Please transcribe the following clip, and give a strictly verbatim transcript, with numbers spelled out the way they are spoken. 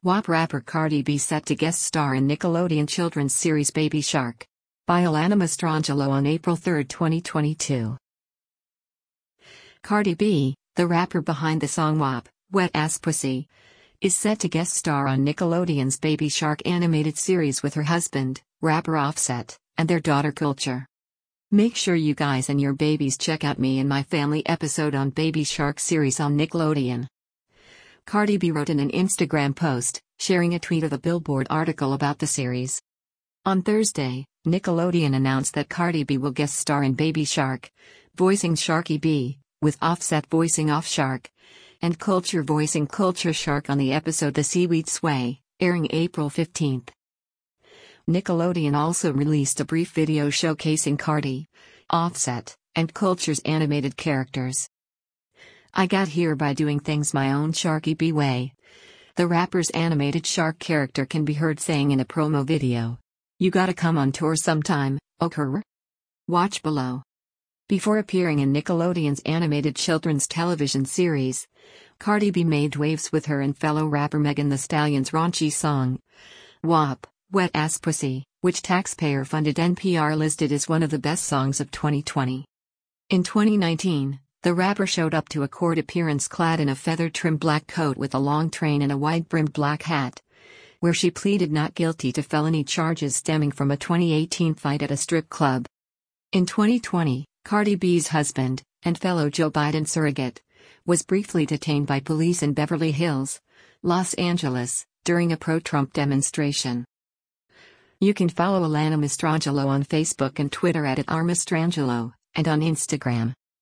W A P rapper Cardi B set to guest star in Nickelodeon children's series Baby Shark. By Alana Mastrangelo on April third, twenty twenty-two. Cardi B, the rapper behind the song W A P, Wet Ass Pussy, is set to guest star on Nickelodeon's Baby Shark animated series with her husband, rapper Offset, and their daughter Culture. Make sure you guys and your babies check out Me and My Family episode on Baby Shark series on Nickelodeon. Cardi B wrote in an Instagram post, sharing a tweet of the Billboard article about the series. On Thursday, Nickelodeon announced that Cardi B will guest star in Baby Shark, voicing Sharky B, with Offset voicing Off Shark, and Culture voicing Culture Shark on the episode The Seaweed Sway, airing April fifteenth. Nickelodeon also released a brief video showcasing Cardi, Offset, and Culture's animated characters. I got here by doing things my own Sharky B way. The rapper's animated shark character can be heard saying in a promo video. You gotta come on tour sometime, okay? Watch below. Before appearing in Nickelodeon's animated children's television series, Cardi B made waves with her and fellow rapper Megan Thee Stallion's raunchy song, W A P, Wet Ass Pussy, which taxpayer-funded N P R listed as one of the best songs of twenty twenty. In twenty nineteen, the rapper showed up to a court appearance clad in a feather-trimmed black coat with a long train and a wide-brimmed black hat, where she pleaded not guilty to felony charges stemming from a twenty eighteen fight at a strip club. In twenty twenty, Cardi B's husband, and fellow Joe Biden surrogate, was briefly detained by police in Beverly Hills, Los Angeles, during a pro-Trump demonstration. You can follow Alana Mastrangelo on Facebook and Twitter at, at r mastrangelo, and on Instagram.